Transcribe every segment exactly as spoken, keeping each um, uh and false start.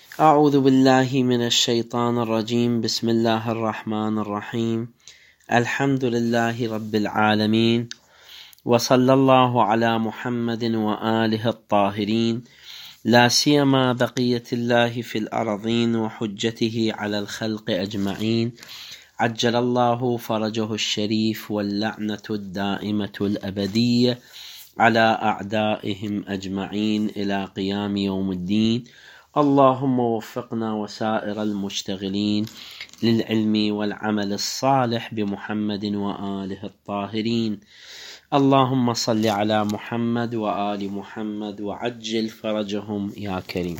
أعوذ بالله من الشيطان الرجيم. بسم الله الرحمن الرحيم. الحمد لله رب العالمين، وصلى الله على محمد وآله الطاهرين، لا سيما بقية الله في الأرضين وحجته على الخلق أجمعين، عجل الله فرجه الشريف، واللعنة الدائمة الأبدية على أعدائهم أجمعين إلى قيام يوم الدين. اللهم وفقنا وسائر المشتغلين للعلم والعمل الصالح بمحمد وآله الطاهرين. اللهم صل على محمد وآل محمد وعجل فرجهم يا كريم.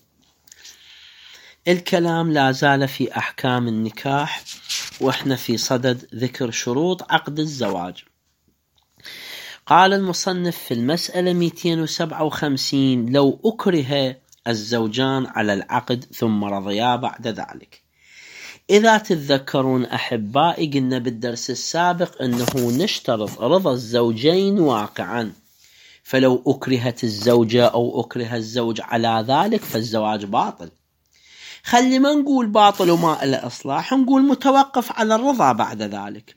الكلام لا زال في أحكام النكاح، وإحنا في صدد ذكر شروط عقد الزواج. قال المصنف في المسألة مئتين وسبعة وخمسين: لو أكره الزوجان على العقد ثم رضيا بعد ذلك. إذا تتذكرون أحبائي، قلنا بالدرس السابق أنه نشترط رضا الزوجين واقعا، فلو أكرهت الزوجة أو أكره الزوج على ذلك فالزواج باطل. خلي ما نقول باطل وما إلى إصلاح، نقول متوقف على الرضا بعد ذلك.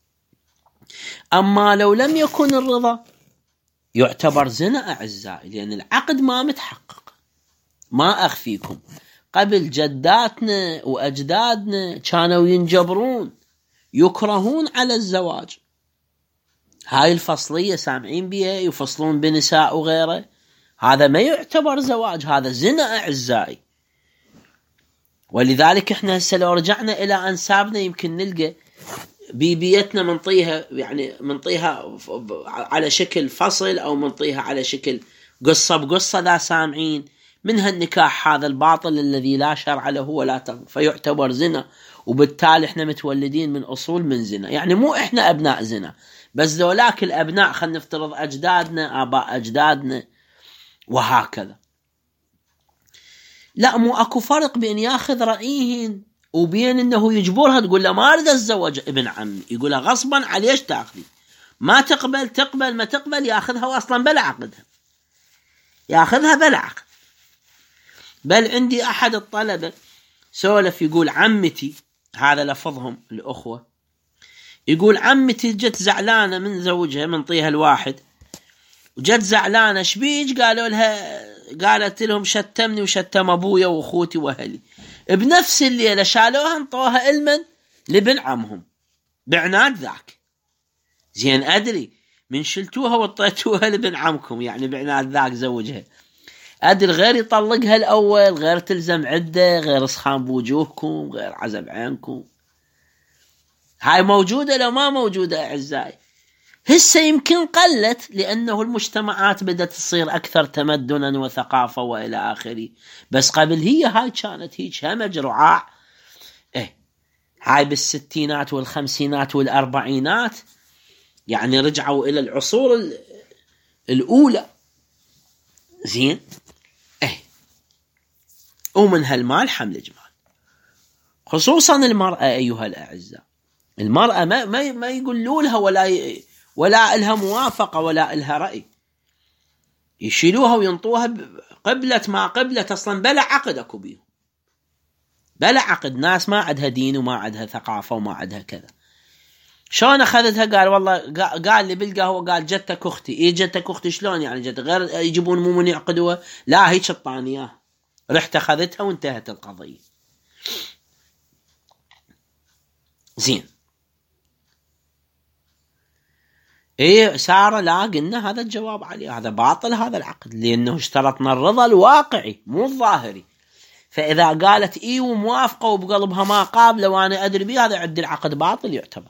أما لو لم يكن الرضا يعتبر زنا أعزائي، لأن العقد ما متحقق. ما أخفيكم، قبل جداتنا وأجدادنا كانوا ينجبرون يكرهون على الزواج. هاي الفصلية سامعين بها، يفصلون بنساء وغيره، هذا ما يعتبر زواج، هذا زنا أعزائي. ولذلك احنا هسه لو رجعنا إلى أنسابنا يمكن نلقى بيبيتنا منطيها، يعني منطيها على شكل فصل أو منطيها على شكل قصة بقصة، لا سامعين منها النكاح هذا الباطل الذي لا شرع له ولا تغ... فيعتبر زنا، وبالتالي احنا متولدين من أصول من زنا. يعني مو احنا أبناء زنا، بس ذولاك الأبناء خلينا نفترض أجدادنا آباء أجدادنا وهكذا. لا، مو أكو فرق بين ياخذ رأيهن وبين انه يجبرها، تقول له ما اريد اتزوج ابن عمي، يقول لها غصبا عليش تاخذي، ما تقبل تقبل ما تقبل ياخذها، واصلا بلا عقدها ياخذها بلا عقد. بل عندي احد الطلبه سولف يقول عمتي، هذا لفظهم الاخوه، يقول عمتي جت زعلانه من زوجها من طيها الواحد، وجت زعلانه شبيج، قالوا لها قالت لهم شتمني وشتم ابويا واخوتي واهلي. بنفس الليله شالوها انطوها المن لابن عمهم بعناد ذاك. زين ادري من شلتوها وطيتوها لابن عمكم، يعني بعناد ذاك زوجها. ادري غير يطلقها الاول، غير تلزم عده، غير اسخان بوجوهكم، غير عزب عينكم. هاي موجوده لو ما موجوده اعزائي؟ هسه يمكن قلت لأنه المجتمعات بدأت تصير أكثر تمدنا وثقافة وإلى آخره، بس قبل هي هاي كانت هيك همج رعاع. إيه هاي بالستينات والخمسينات والأربعينات، يعني رجعوا إلى العصور الأولى. زين إيه ومن هالمال حمل جمال، خصوصا المرأة أيها الأعزاء. المرأة ما ما ما يقولوا لها ولا ي... ولا إلها موافقة ولا إلها رأي، يشيلوها وينطوها قبلة ما قبلة، أصلا بلا عقد أكو بيهم، بلا عقد. ناس ما عندها دين وما عندها ثقافة وما عندها كذا. شلون أخذتها؟ قال والله قال لي بالقهوة، قال جتك أختي. إيه جتك أختي شلون يعني جت؟ غير يجيبون مو من يعقدوها؟ لا هيك الطانية، رحت أخذتها وانتهت القضية. زين إيه سارة، لا قلنا هذا الجواب عليه، هذا باطل هذا العقد، لأنه اشترطنا الرضا الواقعي مو الظاهري. فإذا قالت إيه وموافقة وبقلبها ما قابلة وأنا أدري بيه، هذا عد العقد باطل يعتبر.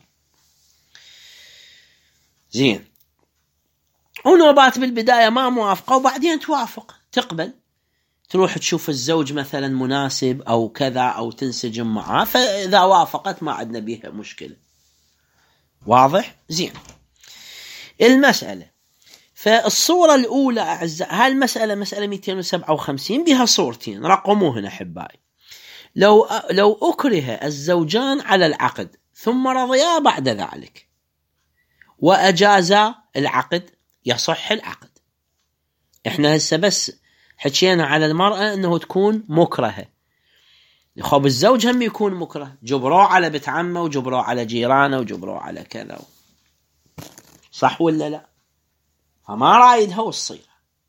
زين ونوبات بالبداية ما موافقة وبعدين توافق تقبل، تروح تشوف الزوج مثلا مناسب أو كذا أو تنسجم معه، فإذا وافقت ما عندنا بيها مشكلة. واضح؟ زين المسألة. فالصورة الأولى أعزائي، هاي المسألة مسألة مئتين وسبعة وخمسين بها صورتين، رقموهن أحبائي. لو لو أكره الزوجان على العقد ثم رضيا بعد ذلك وأجازا العقد يصح العقد. إحنا هسه بس حكينا على المرأة أنه تكون مكرهة، خب الزوج هم يكون مكره، جبروه على بنت عمه وجبروه على جيرانه وجبروه على كذا، صح ولا لا؟ فما رايدها والصيغة.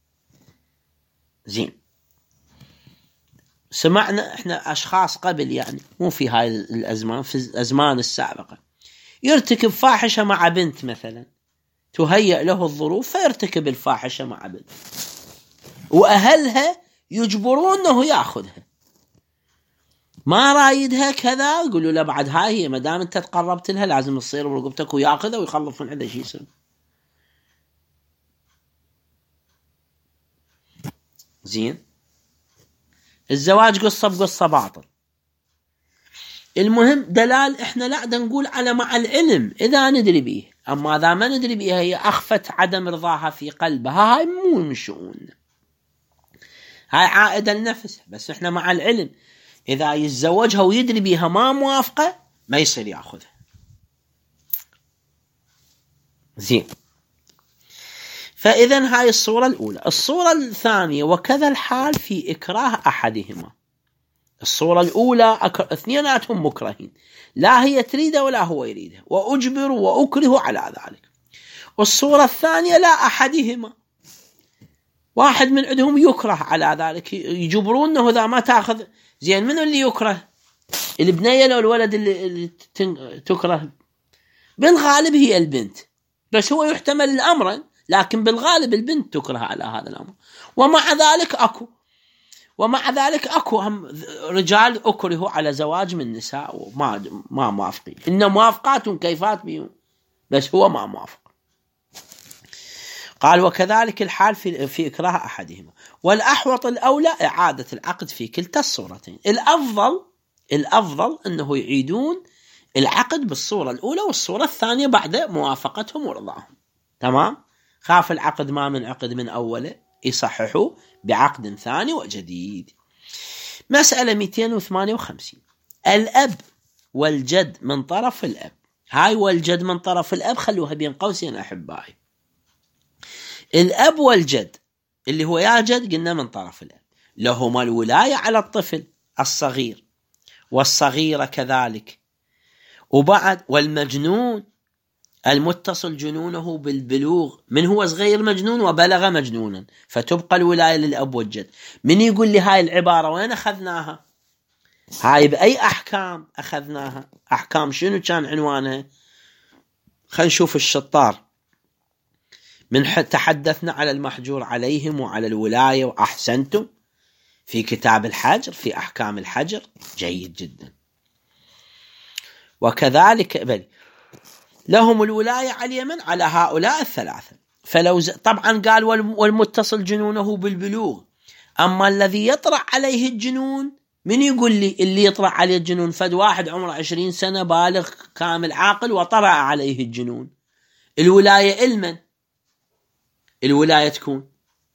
زين، سمعنا احنا اشخاص قبل، يعني مو في هاي الازمان، في الازمان السابقة، يرتكب فاحشة مع بنت مثلا، تهيأ له الظروف فيرتكب الفاحشة مع بنت، واهلها يجبرونه ياخذها، ما رايدها كذا، يقولوا له بعد هاي هي، ما دام انت تقربت لها لازم تصير برقبتك وياخذها ويخلص من عندها شيء يسوي. زين، الزواج قصة بقصة باطل. المهم دلال احنا لا نقول على مع العلم اذا ندري به، اما اذا ما ندري بها هي اخفت عدم رضاها في قلبها، هاي مو من شؤوننا، هاي عائدة لنفسها، بس احنا مع العلم اذا يتزوجها ويدري بها ما موافقة ما يصير ياخذها. زين، فإذن هاي الصورة الأولى. الصورة الثانية وكذا الحال في إكراه أحدهما. الصورة الأولى أك... اثنيناتهم مكرهين، لا هي تريده ولا هو يريده، وأجبر وأكره على ذلك. والصورة الثانية لا أحدهما، واحد من عندهم يكره على ذلك، يجبرونه إذا ما تأخذ. زين، من اللي يكره؟ البنية لو الولد اللي, اللي تكره؟ بالغالب هي البنت، بس هو يحتمل الأمر، لكن بالغالب البنت تكره على هذا الأمر. ومع ذلك أكو ومع ذلك أكو هم رجال أكرهوا على زواج من نساء وما ما موافقين، إن موافقات كيفات بيهم، بس هو ما موافق. قال وكذلك الحال في في إكراه أحدهما، والأحوط الأولى إعادة العقد في كلتا الصورتين. الأفضل الأفضل أنه يعيدون العقد بالصورة الأولى والصورة الثانية بعد موافقتهم ورضاهم. تمام، خاف العقد ما من عقد من أوله، يصححوا بعقد ثاني وجديد. مسألة مئتين وثمانية وخمسين. الأب والجد من طرف الأب. هاي والجد من طرف الأب خلوها بين قوسين أحبائي. الأب والجد اللي هو يا جد قلنا من طرف الأب، لهما الولاية على الطفل الصغير والصغيرة كذلك، وبعد والمجنون المتصل جنونه بالبلوغ، من هو صغير مجنون وبلغ مجنونا، فتبقى الولاية للأب والجد. من يقول لي هاي العبارة وين أخذناها؟ هاي بأي أحكام أخذناها؟ أحكام شنو كان عنوانها؟ خلينا نشوف الشطار. من تحدثنا على المحجور عليهم وعلى الولاية وأحسنتم في كتاب الحجر، في أحكام الحجر، جيد جدا. وكذلك بل لهم الولاية على اليمن على هؤلاء الثلاثة. فلو ز... طبعا قال والمتصل جنونه بالبلوغ. أما الذي يطرأ عليه الجنون، من يقول لي اللي يطرأ عليه الجنون؟ فد واحد عمره عشرين سنة بالغ كامل عاقل وطرأ عليه الجنون، الولاية المن الولاية تكون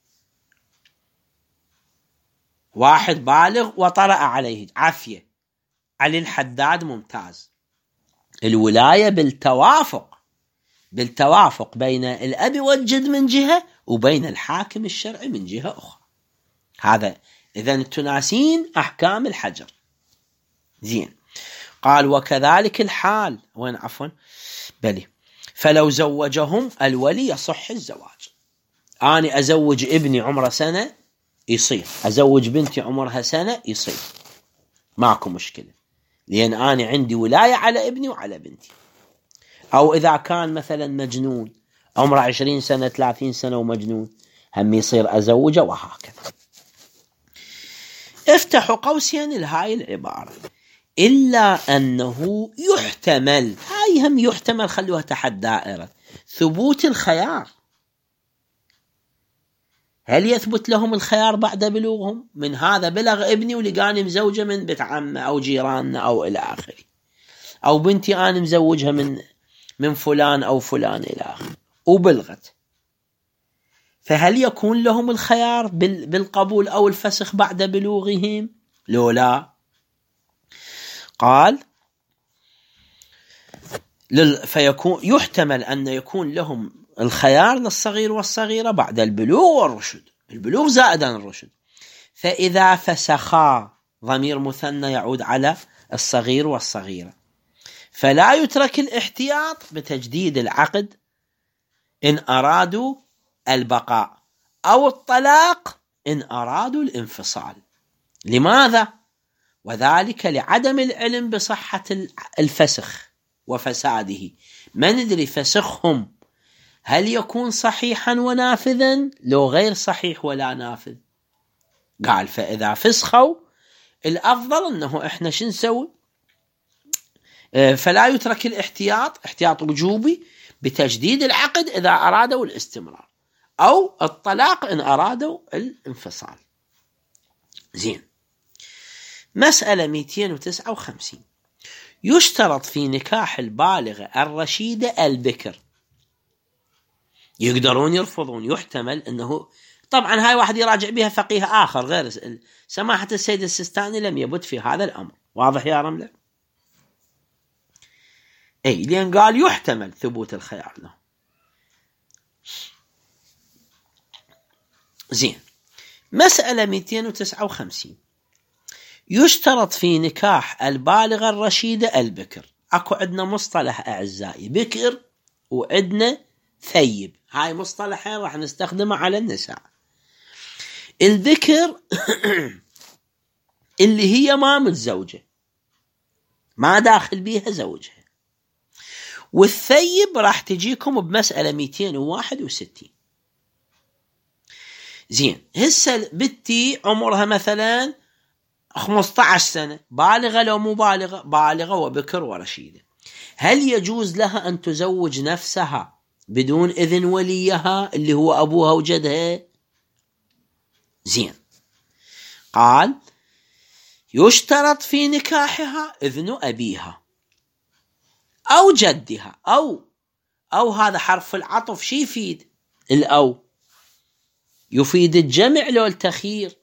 واحد بالغ وطرأ عليه عافية. علي الحداد ممتاز. الولاية بالتوافق بالتوافق بين الأب والجد من جهة، وبين الحاكم الشرعي من جهة أخرى. هذا إذن تناسين أحكام الحجر. زين، قال وكذلك الحال وين عفوا بلي فلو زوجهم الولي يصح الزواج. أنا أزوج ابني عمره سنة يصير، أزوج بنتي عمرها سنة يصير، ماكو مشكلة، لأن أنا عندي ولاية على ابني وعلى بنتي. أو إذا كان مثلا مجنون عمره عشرين سنة ثلاثين سنة ومجنون، هم يصير أزوجه، وهكذا. افتحوا قوسين لهاي العبارة، إلا أنه يحتمل، هاي هم يحتمل، خلوها تحت دائرة ثبوت الخيار. هل يثبت لهم الخيار بعد بلوغهم؟ من هذا بلغ ابني ولقاني مزوجة من بنت عمه أو جيراننا أو إلى آخره، أو بنتي أنا مزوجها من من فلان أو فلان إلى آخره وبلغت، فهل يكون لهم الخيار بالقبول أو الفسخ بعد بلوغهم؟ لو لا. قال فيكون يحتمل أن يكون لهم الخيار للصغير والصغيرة بعد البلوغ والرشد، البلوغ زائد عن الرشد. فإذا فسخا ضمير مثنى يعود على الصغير والصغيرة. فلا يترك الاحتياط بتجديد العقد إن أرادوا البقاء، أو الطلاق إن أرادوا الانفصال. لماذا؟ وذلك لعدم العلم بصحة الفسخ وفساده. ما ندري فسخهم هل يكون صحيحا ونافذا لو غير صحيح ولا نافذ. قال فإذا فسخوا الأفضل أنه إحنا شو نسوي؟ فلا يترك الاحتياط، احتياط وجوبي، بتجديد العقد إذا أرادوا الاستمرار، أو الطلاق إن أرادوا الانفصال. زين. مسألة مئتين وتسعة وخمسين. يشترط في نكاح البالغة الرشيدة البكر. يقدرون يرفضون، يحتمل أنه طبعا هاي واحد يراجع بها فقيه آخر غير سماحة السيد السيستاني، لم يبت في هذا الأمر. واضح يا رملة؟ أي لأن قال يحتمل ثبوت الخيار له. زين. مسألة مئتين وتسعة وخمسين. يشترط في نكاح البالغة الرشيدة البكر. أكو عندنا مصطلح أعزائي، بكر وعندنا ثيب. هاي مصطلحين راح نستخدمه على النساء. البكر اللي هي ما متزوجة، ما داخل بيها زوجها. والثيب راح تجيكم بمسألة مئتين وواحد وستين. زين. هسه بنتي عمرها مثلا خمسة عشر سنة، بالغة لو مو بالغة؟ بالغة وبكر ورشيدة. هل يجوز لها أن تزوج نفسها بدون إذن وليها اللي هو أبوها وجدها؟ زين. قال يشترط في نكاحها إذن أبيها أو جدها، أو أو هذا حرف العطف شي يفيد؟ الأو يفيد الجمع لو التخيير،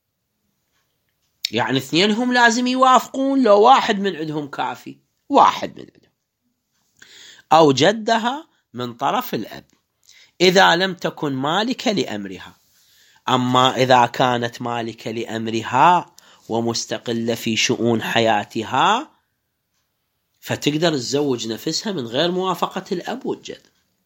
يعني اثنينهم لازم يوافقون، لو واحد من عندهم كافي، واحد من عندهم. أو جدها من طرف الأب إذا لم تكن مالكة لأمرها. أما إذا كانت مالكة لأمرها ومستقلة في شؤون حياتها فتقدر تزوج نفسها من غير موافقة الأب والجد.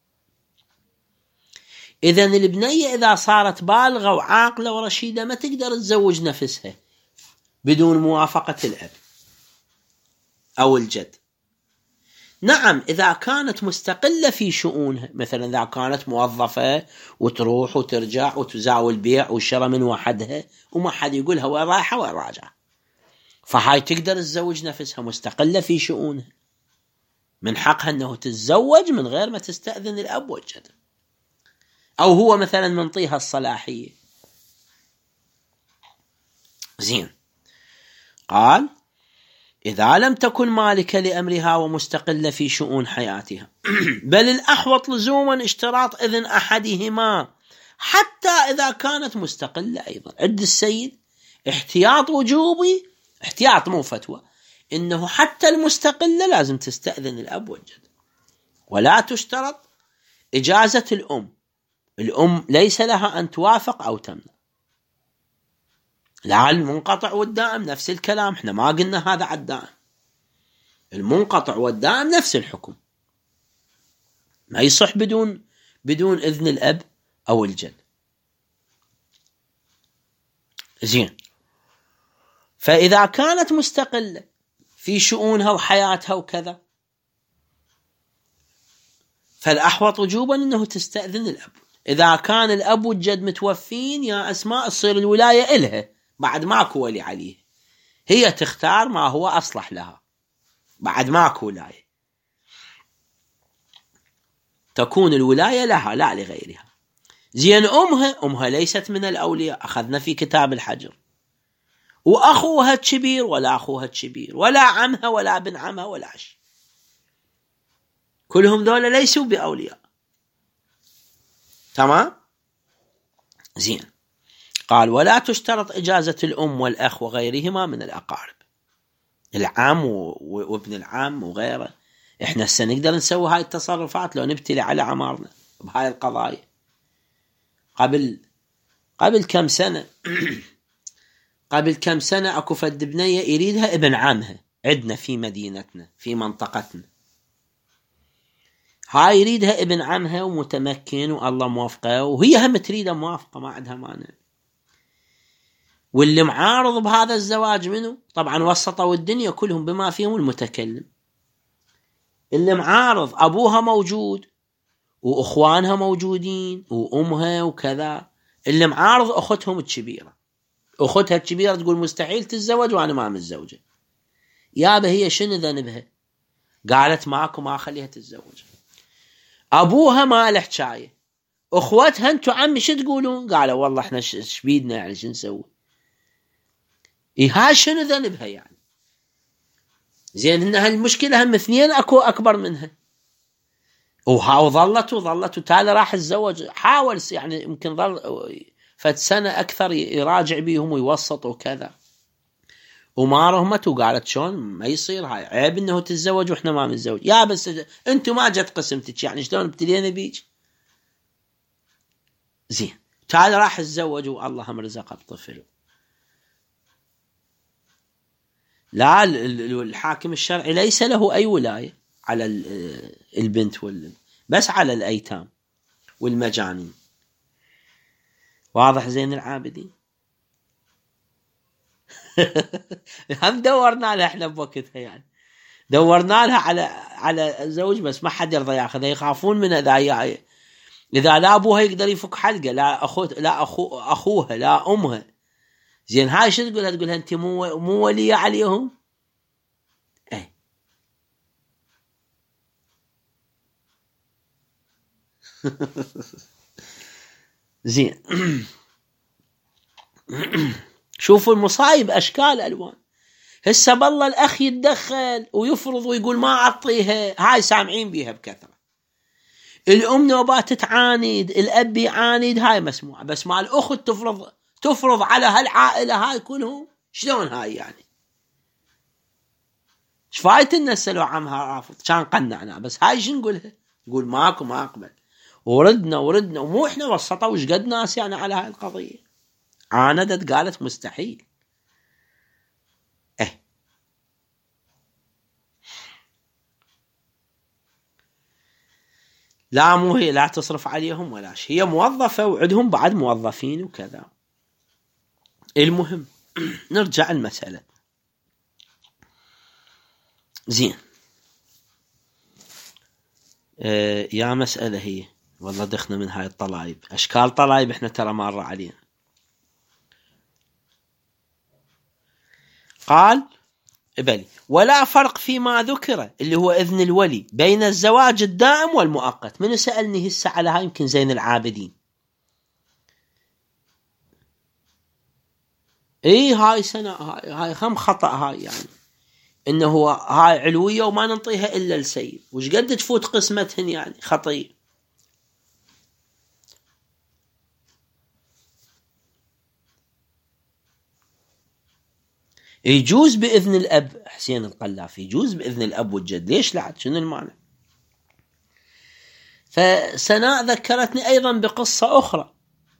إذن البنية إذا صارت بالغة وعاقلة ورشيدة ما تقدر تزوج نفسها بدون موافقة الأب أو الجد. نعم إذا كانت مستقلة في شؤونها، مثلا إذا كانت موظفة وتروح وترجع وتزاول بيع وشراء من وحدها وما حد يقولها وين رايحة وين راجعة، فهاي تقدر تزوج نفسها مستقلة في شؤونها، من حقها أنه تتزوج من غير ما تستأذن الأب والجد، أو هو مثلا منطيها الصلاحية. زين. قال إذا لم تكن مالكة لأمرها ومستقلة في شؤون حياتها بل الأحوط لزوما اشتراط إذن أحدهما حتى إذا كانت مستقلة أيضا. عد السيد احتياط وجوبي، احتياط مو فتوى، إنه حتى المستقلة لازم تستأذن الأب والجد، ولا تشترط إجازة الأم. الأم ليس لها أن توافق أو تمنع. لا المنقطع والدائم نفس الكلام، احنا ما قلنا هذا على الدائم. المنقطع والدائم نفس الحكم، ما يصح بدون بدون إذن الأب أو الجد. زين. فإذا كانت مستقلة في شؤونها وحياتها وكذا فالأحوط وجوبا أنه تستأذن الأب. إذا كان الأب والجد متوفين يا أسماء تصير الولاية إلها، بعد ماكو ولي عليه، هي تختار ما هو أصلح لها، بعد ماكو ولاية، تكون الولاية لها لا لغيرها. زين. أمها أمها ليست من الأولياء، أخذنا في كتاب الحجر، وأخوها الكبير ولا أخوها الكبير ولا عمها ولا ابن عمها ولا عش، كلهم دول ليسوا بأولياء. تمام. زين. قال ولا تشترط إجازة الأم والأخ وغيرهما من الأقارب، العم وابن العم وغيره. إحنا سنقدر نسوي هاي التصرفات لو نبتلي على عمارنا بهاي القضايا. قبل قبل كم سنة قبل كم سنة أكو فد بنية يريدها ابن عمها عندنا في مدينتنا في منطقتنا، هاي يريدها ابن عمها ومتمكن والله موافقة، وهي هم تريدها موافقة ما عندها مانع. واللي معارض بهذا الزواج منه طبعا وسطوا الدنيا كلهم بما فيهم المتكلم. اللي معارض أبوها موجود وأخوانها موجودين وأمها وكذا. اللي معارض أختهم الكبيرة، أختها الكبيرة تقول مستحيل تتزوج وأنا ما متزوجة. يابا هي شنو ذنبها؟ قالت معكم ما خليها تتزوج. أبوها ما له حكاية، أخوتها أنتوا عمي شو تقولون؟ قالوا والله إحنا شبيدنا يعني شو نسوي؟ إيه هاي شنو ذنبها يعني؟ زين إن هالمشكلة هم اثنين أكو أكبر منها، وها وظلت وظلت وتالي راح الزوج. حاول يعني يمكن ظل فت سنة أكثر يراجع بيهم ويوسط وكذا، وما رهمت وقالت شون ما يصير، هاي عيب إنه تتزوج وإحنا ما نتزوج. يا بس أنتوا ما جت قسمتك يعني شلون ابتدينا بيج؟ زين تالي راح الزوج والله هم رزقه بطفل. لا الحاكم الشرعي ليس له أي ولاية على البنت وال بس على الأيتام والمجانين. واضح زين العابدين؟ هم دورنا لها احنا بوقتها يعني، دورنا لها على على زوج بس ما حد يرضى ياخذها، يخافون من اذا اذا لا ابوها يقدر يفك حلقه، لا اخو لا اخو اخوها لا امها. زين هاي شو تقولها؟ تقولها انت مو مو وليه عليهم؟ اي زين. شوفوا المصايب اشكال الوان. هسه بالله الاخ يتدخل ويفرض ويقول ما اعطيها، هاي سامعين بيها بكثره. الام نوبات تعاند، الاب يعاند، هاي مسموعه. بس مع الاخت تفرض تفرض على هالعائله هاي كلهم، شلون هاي يعني؟ ايش فايت الناس لو عمها رافض كان قنعنا؟ بس هاي شو نقولها؟ نقول ماكو ما اقبل، وردنا وردنا ومو احنا وسطوا وش قد ناس يعني على هاي القضيه عاندت قالت مستحيل. اه لا مو هي لا تصرف عليهم ولا شيء، هي موظفه وعندهم بعد موظفين وكذا. المهم نرجع المسألة. زين آه يا مسألة هي والله دخنا من هاي الطلايب، أشكال طلايب إحنا ترى مرة علينا. قال بلي ولا فرق فيما ذكر اللي هو إذن الولي بين الزواج الدائم والمؤقت. من سألني هسه على هاي؟ يمكن زين العابدين. اي هاي سنة هاي هاي خم خطأ هاي يعني انه هو هاي علوية وما ننطيها الا السيد، وش قد تفوت قسمتهن يعني خطية. يجوز بإذن الأب، حسين القلافي يجوز بإذن الأب والجد، ليش لا؟ شنو المعنى؟ فسناء ذكرتني أيضا بقصة أخرى.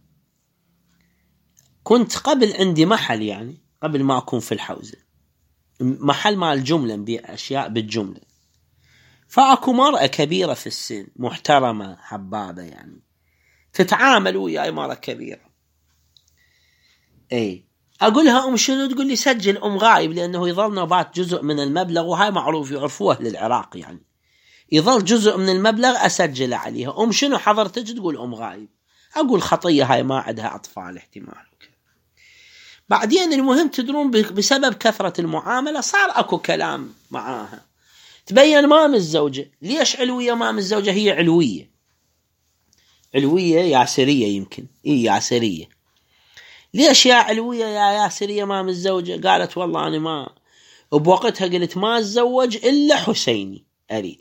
كنت قبل عندي محل يعني قبل ما أكون في الحوزة، محل مال جملة نبيع أشياء بالجملة. فأكو مرأة كبيرة في السن محترمة حبابة يعني تتعامل وياي، مرة كبيرة. أي أقولها أم شنو؟ تقول لي سجل أم غايب، لأنه يظل نوبات جزء من المبلغ، وهاي معروف يعرفوه للعراق يعني، يظل جزء من المبلغ أسجل عليها. أم شنو حضرتك؟ تقول أم غايب. أقول خطية هاي ما عندها أطفال احتمال. بعدين المهم تدرون بسبب كثرة المعاملة صار أكو كلام معاها، تبين ما متزوجة. ليش علوية ما متزوجة؟ هي علوية علوية ياسرية يمكن، إيه ياسرية. ليش يا علوية يا ياسرية ما متزوجة؟ قالت والله أنا ما بوقتها قلت ما أتزوج إلا حسيني أريد.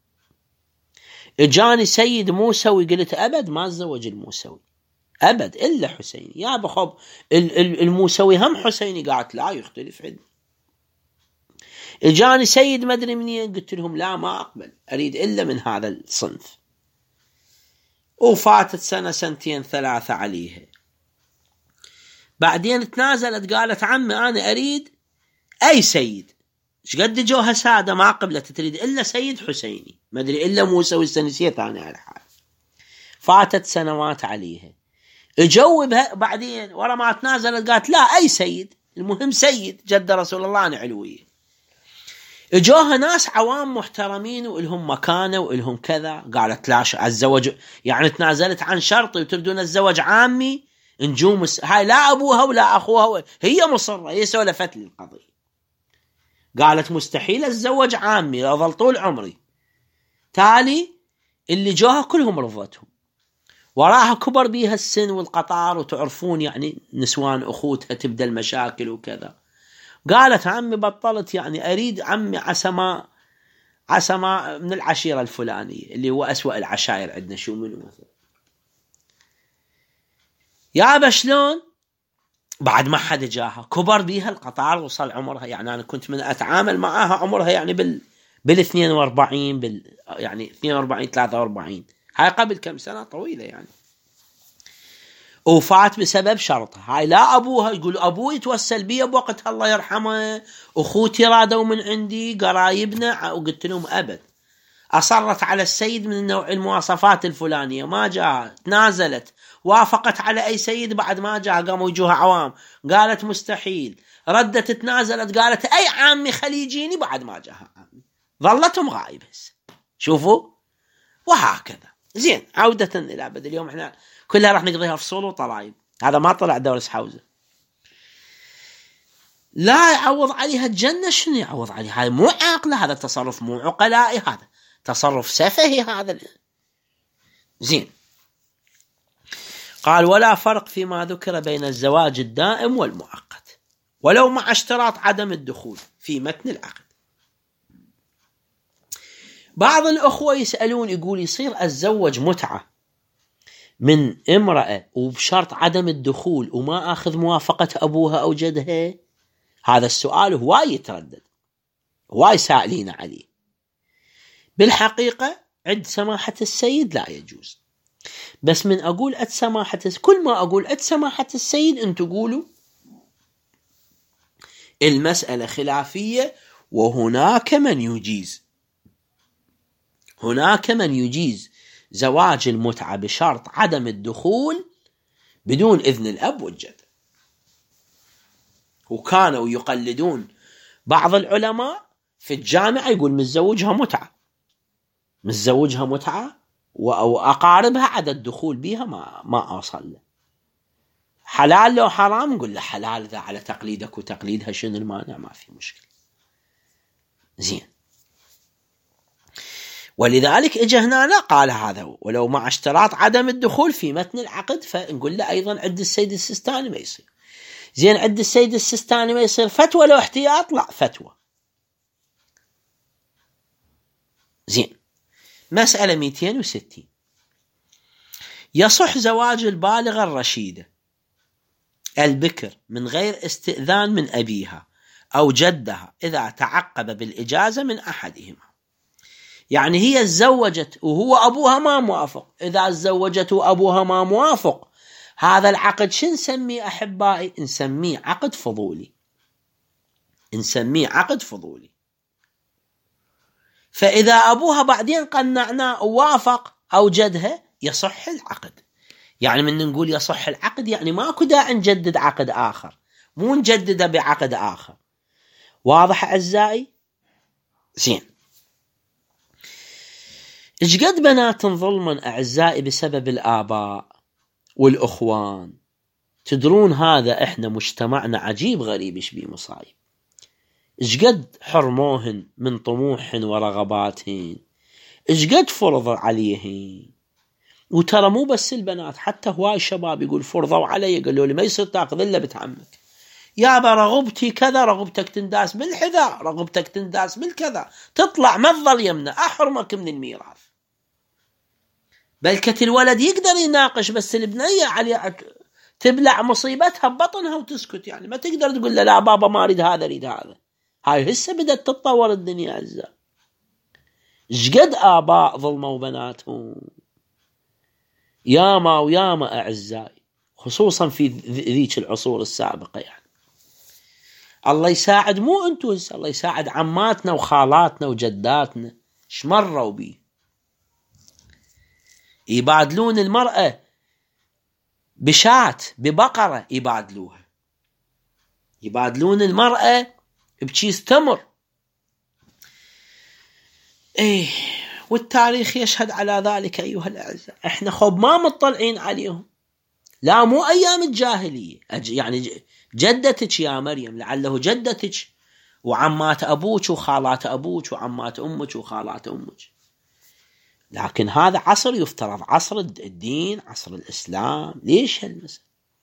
إجاني سيد موسوي قلت أبد ما أتزوج الموسوي أبد إلا حسيني. يا بخب الموسوي هم حسيني؟ قالت لا يختلف عندي. إجاني سيد مدري منين، قلت لهم لا ما أقبل أريد إلا من هذا الصنف. وفاتت سنة سنتين ثلاثة عليها. بعدين تنازلت قالت عمي أنا أريد أي سيد. شقد جوها سادة ما قبلت تريد إلا سيد حسيني، ما أدري إلا موسى والسنسية ثاني على حال. فاتت سنوات عليها، اجوبها بعدين ورا ما تنازلت قالت لا أي سيد، المهم سيد جد رسول الله أنا علوية. اجوها ناس عوام محترمين وإلهم مكانة وإلهم كذا، قالت لا الزوج يعني تنازلت عن شرطي وتردون الزوج عامي نجوم. هاي لا أبوها ولا أخوها، هي مصرة، هي سولفت لي القضية. قالت مستحيل الزوج عامي أظل طول عمري. تالي اللي جوها كلهم رفضتهم، وراها كبر بيها السن والقطار، وتعرفون يعني نسوان أخوتها تبدأ المشاكل وكذا. قالت عمي بطلت يعني أريد عمي عسما عسما من العشيرة الفلانية اللي هو أسوأ العشائر عندنا، شو منه مثلا. يا بشلون بعد ما حد جاها، كبر بيها القطار وصل عمرها، يعني أنا كنت من أتعامل معها عمرها يعني بال بالاثنين واربعين بال يعني اثنين واربعين ثلاثة واربعين، هاي قبل كم سنة طويلة يعني. وفات بسبب شرطها. هاي لا أبوها يقول أبوي يتوسل بي بوقتها الله يرحمه، أخوتي رادوا من عندي قرايبنا، وقلت لهم أبد. أصرت على السيد من النوع المواصفات الفلانية، ما جاء، تنازلت، وافقت على أي سيد بعد ما جاء، قاموا يجوها عوام قالت مستحيل، ردت تنازلت قالت أي عامي خليجيني بعد ما جاء عامي، ظلتهم غائبة. شوفوا وهكذا. زين عودة إلى بدء اليوم، احنا كلها راح نقضيها فصول وطلايب، هذا ما طلع دورس حوزة. لا يعوض عليها الجنة، شنو يعوض عليها؟ هاي مو عاقلة، هذا تصرف مو عقلائي، هذا تصرف سفهي هذا. زين قال ولا فرق فيما ذكر بين الزواج الدائم والمؤقت ولو مع اشتراط عدم الدخول في متن العقد. بعض الأخوة يسألون يقول يصير أتزوج متعة من امرأة وبشرط عدم الدخول وما أخذ موافقة أبوها أو جدها؟ هذا السؤال هواي يتردد، هواي سائلين عليه. بالحقيقة عند سماحة السيد لا يجوز، بس من أقول أت سماحة كل ما أقول أت سماحة السيد أن تقولوا المسألة خلافية، وهناك من يجيز، هناك من يجيز زواج المتعة بشرط عدم الدخول بدون إذن الأب والجد. وكانوا يقلدون بعض العلماء في الجامعة يقول متزوجها متعة، متزوجها متعة وأقاربها عدد الدخول بها ما ما أوصل له. حلال لو حرام نقول له حلال، ذا على تقليدك وتقليدها شنو المانع، ما في مشكلة. زين ولذلك اجى هنا قال هذا ولو مع اشتراط عدم الدخول في متن العقد، فنقول له أيضا عند السيد السيستاني ما يصير. زين عند السيد السيستاني ما يصير فتوى لو احتياط، لا فتوى. زين مسألة مئتين وستين، يصح زواج البالغة الرشيدة البكر من غير استئذان من أبيها أو جدها إذا تعقب بالإجازة من أحدهما. يعني هي تزوجت وهو أبوها ما موافق، إذا تزوجت وأبوها ما موافق هذا العقد شو نسميه أحبائي؟ نسميه عقد فضولي، نسميه عقد فضولي. فإذا أبوها بعدين قنعناه ووافق أو جدها يصح العقد. يعني من نقول يصح العقد يعني ماكو داعي نجدد عقد آخر، مو نجدده بعقد آخر. واضح أعزائي؟ زين إيش قد بنات ظلما أعزائي بسبب الآباء والأخوان. تدرون هذا إحنا مجتمعنا عجيب غريب إيش بيه مصايب. إيش قد حرموهن من طموحهن ورغباتهن، إيش قد فرض عليهن. وترى مو بس البنات، حتى هواي الشباب يقول فرضوا علي، قالوا لي ما يصير تاخذ إلا بنت عمك. يابا رغبتي كذا، رغبتك تنداس بالحذاء، رغبتك تنداس بالكذا، تطلع ما تظل يمنى أحرمك من الميراث. بل الولد يقدر يناقش، بس البنية عليه تبلع مصيبتها ببطنها وتسكت، يعني ما تقدر تقول لا, لا بابا ما أريد هذا أريد هذا. هاي هسه بدأت تتطور الدنيا عزة. شقد آباء ظلموا بناتهم، ياما وياما أعزائي. خصوصا في ذيك العصور السابقة. يعني الله يساعد مو أنتو، الله يساعد عماتنا وخالاتنا وجداتنا شمروا بيه. يبادلون المرأة بشات ببقرة، يبادلوها، يبادلون المرأة بكيس تمر. ايه والتاريخ يشهد على ذلك أيها الأعزاء. احنا خب ما مطلعين عليهم، لا مو أيام الجاهلية. يعني جدتك يا مريم لعله جدتك وعمات أبوك وخالات أبوك وعمات أمك وخالات أمك، لكن هذا عصر يفترض عصر الدين، عصر الإسلام. ليش هالمسألة؟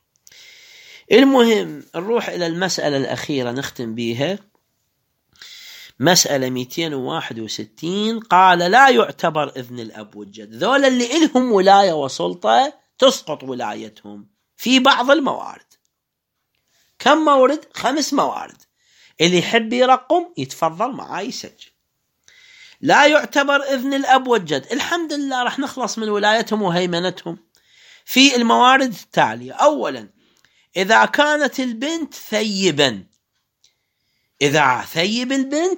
المهم نروح إلى المسألة الأخيرة نختم بيها، مسألة مئتين وواحد وستين. قال لا يعتبر إذن الأب والجد، ذولا اللي إلهم ولاية وسلطة تسقط ولايتهم في بعض الموارد. كم مورد؟ خمس موارد. اللي يحب يرقم يتفضل معاي يسجل. لا يعتبر إذن الأب والجد، الحمد لله رح نخلص من ولايتهم وهيمنتهم في الموارد التالية. أولا إذا كانت البنت ثيبا، إذا ثيب البنت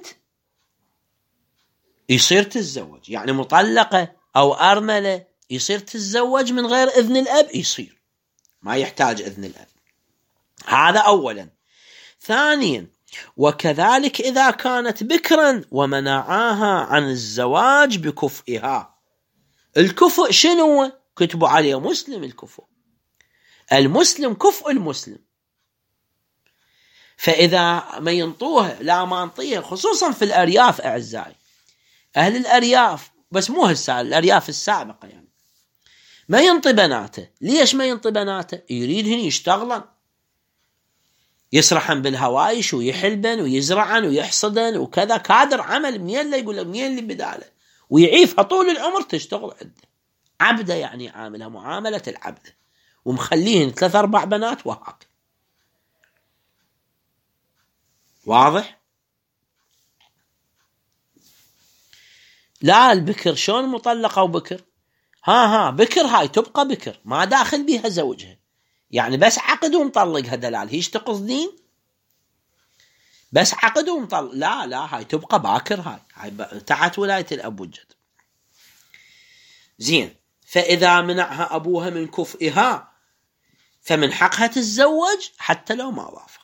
يصير تتزوج، يعني مطلقة أو أرملة يصير تتزوج من غير إذن الأب، يصير ما يحتاج إذن الأب. هذا أولا. ثانيا وكذلك إذا كانت بكرا ومنعاها عن الزواج بكفئها. الكفء شنو؟ كتبوا عليه مسلم. الكفء المسلم كفء المسلم. فإذا ما ينطوها لا ما نطيها، خصوصا في الأرياف أعزائي، أهل الأرياف، بس مو هالساعة، الأرياف السابقة يعني ما ينطي بناته. ليش ما ينطي بناته؟ يريدهن يشتغلن، يسرحن بالهوايش ويحلبن ويزرعن ويحصدن وكذا، كادر عمل. منين اللي يقول لك منين اللي بداله؟ ويعيفها طول العمر تشتغل عنده عبده، يعني عاملها معاملة العبده، ومخليهن ثلاث أربع بنات وهاك. واضح؟ لا البكر شون مطلقة وبكر؟ ها ها بكر هاي تبقى بكر، ما داخل بيها زوجها، يعني بس عقد ومطلقها دلال. هيش تقصدين؟ بس عقد ومطلق؟ لا لا هاي تبقى باكر، هاي هاي تحت ولاية الأب والجد. زين. فإذا منعها أبوها من كفئها فمن حقها تتزوج حتى لو ما وافق،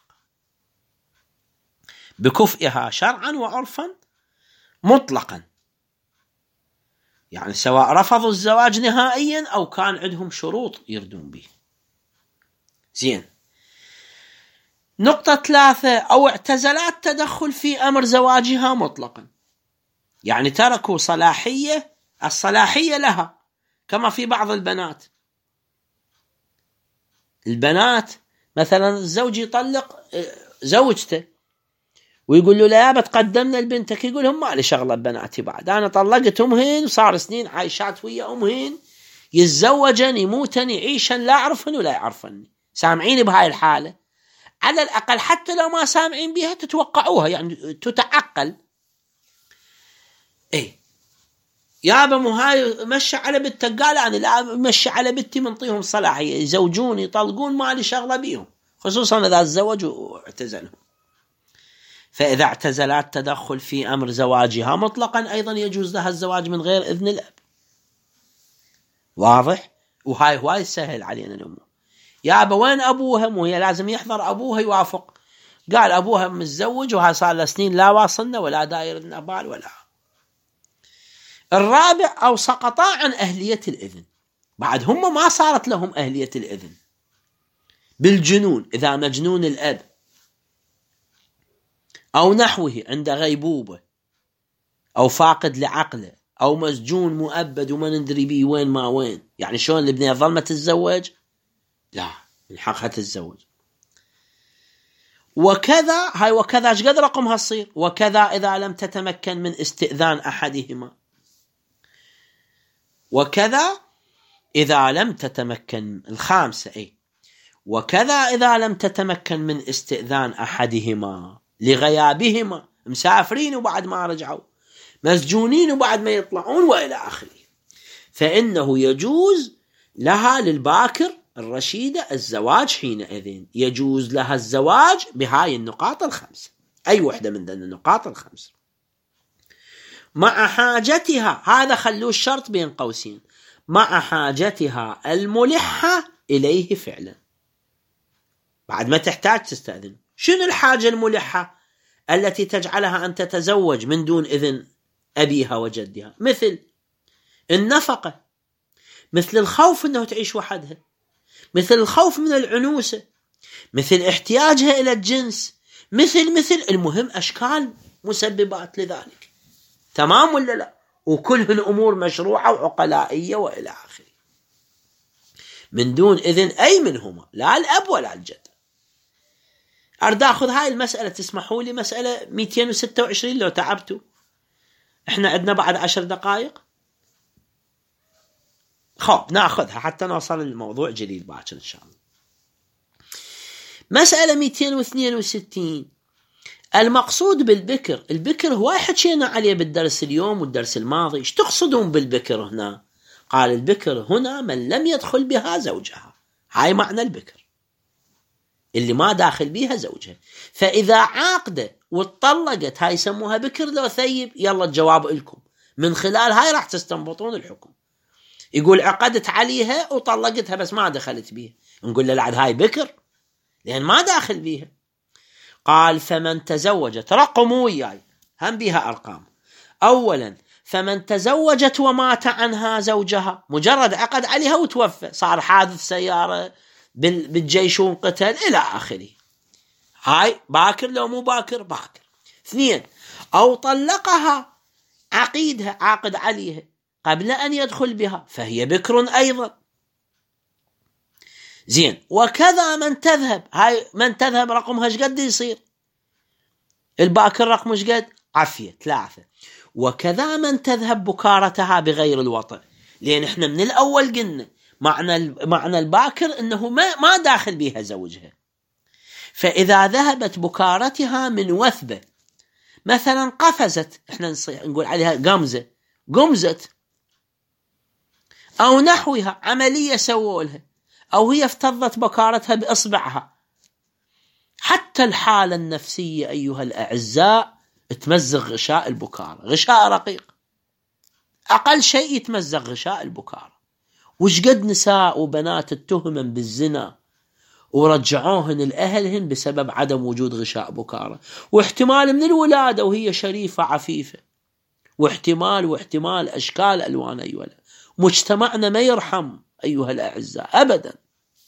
بكفئها شرعا وعرفا مطلقا، يعني سواء رفضوا الزواج نهائيا أو كان عندهم شروط يردون به. زين. نقطة ثلاثة أو اعتزلت تدخل في أمر زواجها مطلقا، يعني تركوا صلاحية، الصلاحية لها، كما في بعض البنات. البنات مثلا الزوج يطلق زوجته ويقول له لا بتقدمنا لبنتك، يقول هم ما لي شغلة ببناتي بعد، أنا طلقت أمهن وصار سنين عايشات ويا أمهن، يتزوجن يموتن يعيشن، لا أعرفن ولا يعرفني. سامعين بهاي الحالة؟ على الأقل حتى لو ما سامعين بها تتوقعوها، يعني تتعقل. إيه يابا مو هاي مشي على بنتك، قال أنا لا مشي على بنتي منطيهم صلاحية يزوجون يطلقون ما لي شغلة بيهم، خصوصا إذا تزوجوا واعتزلهم. فإذا اعتزلت تدخل في أمر زواجها مطلقا أيضا يجوز لها الزواج من غير إذن الأب. واضح؟ وهاي هواي سهل علينا الأمور. يابا وين أبوها؟ وهي لازم يحضر أبوها يوافق. قال أبوها متزوج وها صار له سنين لا واصلنا ولا داير لنا بال ولا. الرابع أو سقطا عن أهلية الإذن، بعد هم ما صارت لهم أهلية الإذن بالجنون، إذا مجنون الأب أو نحوه عند غيبوبة أو فاقد لعقله أو مسجون مؤبد وما ندري بيه وين ما وين، يعني شلون البنية ظلمة تتزوج؟ لا من حقها تتزوج. وكذا هاي وكذا ايش قد رقمها تصير؟ وكذا إذا لم تتمكن من استئذان أحدهما، وكذا إذا لم تتمكن الخامسة أي وكذا إذا لم تتمكن من استئذان أحدهما لغيابهما، مسافرين وبعد ما رجعوا، مسجونين وبعد ما يطلعون وإلى آخره، فإنه يجوز لها للباكر الرشيدة الزواج حينئذ يجوز لها الزواج بهاي النقاط الخمسة، أي وحدة من ذن النقاط الخمسة، مع حاجتها، هذا خلوه الشرط بين قوسين، مع حاجتها الملحة إليه فعلا، بعد ما تحتاج تستأذن. شنو الحاجة الملحة التي تجعلها أن تتزوج من دون إذن أبيها وجدها؟ مثل النفقة، مثل الخوف أنه تعيش وحدها، مثل الخوف من العنوسة، مثل احتياجها إلى الجنس، مثل مثل المهم أشكال مسببات لذلك. تمام ولا لا؟ وكلهن أمور مشروعة وعقلائية وإلى آخره، من دون إذن أي منهما، لا الأب ولا الجد. أرد أخذ هاي المسألة، تسمحوا لي، مسألة مئتين وستة وعشرين لو تعبتوا، إحنا عندنا بعد عشر دقائق، خب نأخذها حتى نوصل للموضوع جديد باكر إن شاء الله. مسألة مئتين واثنين وستين، المقصود بالبكر، البكر هو حكينا عليه بالدرس اليوم والدرس الماضي. ايش تقصدون بالبكر هنا؟ قال البكر هنا من لم يدخل بها زوجها، هاي معنى البكر، اللي ما داخل بها زوجها. فإذا عاقدة واتطلقت هاي يسموها بكر لو ثيب. يلا الجواب لكم، من خلال هاي راح تستنبطون الحكم. يقول عقدت عليها وطلقتها بس ما دخلت بيها، نقول له لعد هاي بكر لأن ما داخل بيها. قال فمن تزوجت، رقموا وياي هم بيها أرقام. أولا فمن تزوجت ومات عنها زوجها، مجرد عقد عليها وتوفى، صار حادث سيارة بالجيش وانقتل إلى آخره، هاي باكر لو مو باكر؟ باكر. اثنين، أو طلقها عقيدها، عاقد عليها قبل أن يدخل بها، فهي بكر أيضا. زين، وكذا من تذهب، هاي من تذهب رقمها ايش قد يصير؟ الباكر رقمه ايش قد؟ عفية ثلاثة. وكذا من تذهب بكارتها بغير الوطء، لأن احنا من الأول قلنا معنى معنى الباكر انه ما ما داخل بها زوجها. فإذا ذهبت بكارتها من وثبة، مثلا قفزت، احنا نقول عليها قمزة، قمزت، أو نحوها، عملية سووا لها، أو هي افتضت بكارتها بإصبعها، حتى الحالة النفسية أيها الأعزاء تمزق غشاء البكارة، غشاء رقيق، أقل شيء يتمزق غشاء البكارة. وش قد نساء وبنات اتهمن بالزنا ورجعوهن لأهلهن بسبب عدم وجود غشاء بكارة، واحتمال من الولادة وهي شريفة عفيفة، واحتمال واحتمال أشكال ألوان. أيها مجتمعنا ما يرحم أيها الأعزاء أبدا.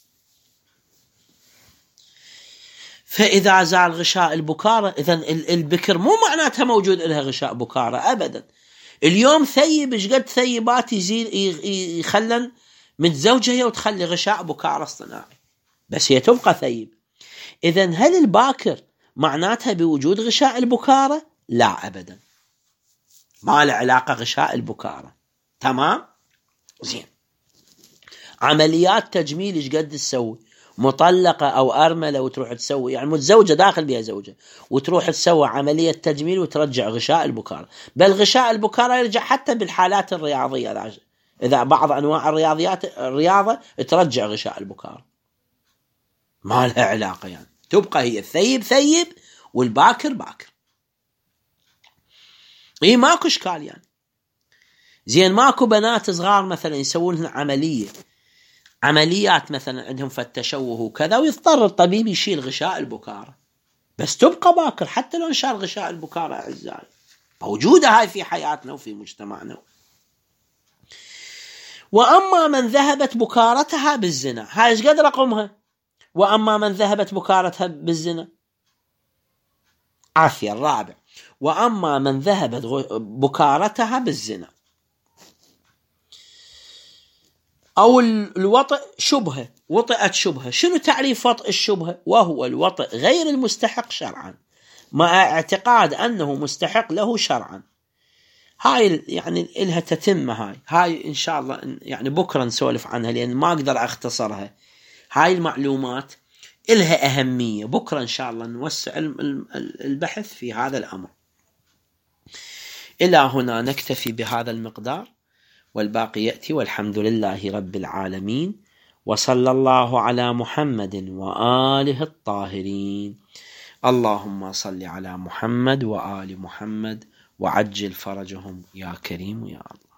فإذا زال غشاء البكارة، إذن البكر مو معناتها موجود لها غشاء بكارة أبدا. اليوم ثيب ايش قد ثيبات يزيل يخلن متزوجها وتخلي غشاء بكارة اصطناعي، بس هي تبقى ثيب. إذن هل الباكر معناتها بوجود غشاء البكارة؟ لا أبدا، ما له علاقة غشاء البكارة. تمام؟ زين. عمليات تجميل ايش قد تسوي؟ مطلقة أو أرملة وتروح تسوي، يعني متزوجة داخل بها زوجة وتروح تسوي عملية تجميل وترجع غشاء البكارة. بل غشاء البكارة يرجع حتى بالحالات الرياضية، إذا بعض أنواع الرياضيات الرياضة ترجع غشاء البكارة، ما لها علاقة. يعني تبقى هي الثيب ثيب والباكر باكر. إيه ماكو إشكال يعني. زين، ماكو بنات صغار مثلا يسوون عملية عمليات مثلا عندهم فالتشوه وكذا، ويضطر الطبيب يشيل غشاء البكارة، بس تبقى باكر حتى لو انشال غشاء البكارة. أعزائي موجودة هاي في حياتنا وفي مجتمعنا. وأما من ذهبت بكارتها بالزنا، هاي ايش قد رقمها؟ وأما من ذهبت بكارتها بالزنا، عافية الرابع. وأما من ذهبت بكارتها بالزنا أو الوطئ شبهة، وطئت شبهة. شنو تعريف وطئ الشبهة؟ وهو الوطئ غير المستحق شرعا مع اعتقاد أنه مستحق له شرعا. هاي يعني إلها تتمة، هاي هاي إن شاء الله يعني بكرة نسولف عنها لأن ما أقدر أختصرها. هاي المعلومات إلها أهمية، بكرة إن شاء الله نوسع البحث في هذا الأمر. إلى هنا نكتفي بهذا المقدار، والباقي يأتي، والحمد لله رب العالمين. وصلى الله على محمد وآله الطاهرين. اللهم صل على محمد وآل محمد وعجل فرجهم يا كريم يا الله.